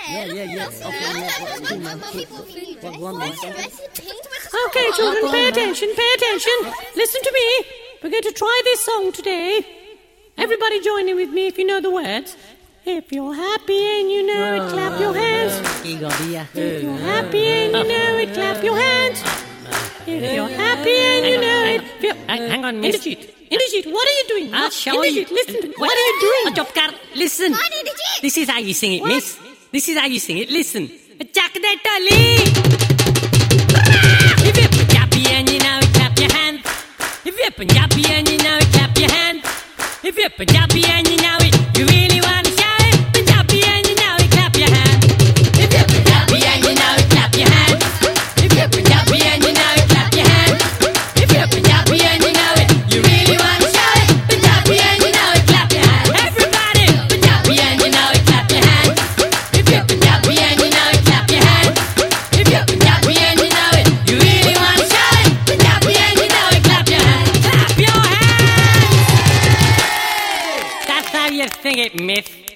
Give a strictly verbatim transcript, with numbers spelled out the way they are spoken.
Yeah, yeah, yeah. Okay, yeah. Come on, keep one more. Okay, children, pay attention, pay attention. Listen to me. We're going to try this song today. Everybody join in with me if you know the words. If you're happy and you know it, clap your hands. If you're happy and you know it, clap your hands. If you're happy and you know it... Hang, hang on, miss. Indrajit, Indrajit, what are you doing? I'll show Indrajit, you. listen to me. What are you doing? Jopkar, listen. This is how you sing it, What? miss. This is how you sing it. Listen. Jack the Tully. If you're Punjabi and you know it, clap your hands. If you're Punjabi and you know it, clap your hands. If you're Punjabi and you know it, you really want to shout it. Punjabi and you know it, clap your hands. If you're Punjabi and you know it, clap your hands. If you're Punjabi and you know it, clap your hands. If you're Punjabi and you know it, you really want to shout it. Punjabi and you know it, clap your hands. Everybody, Punjabi and you know it, clap your hands. If you're Punjabi and you know it, clap your hands. If you're Punjabi and you know it, you really want to shout it. Punjabi and you know it, clap your hands. Clap your hands. That's how you sing it, miss.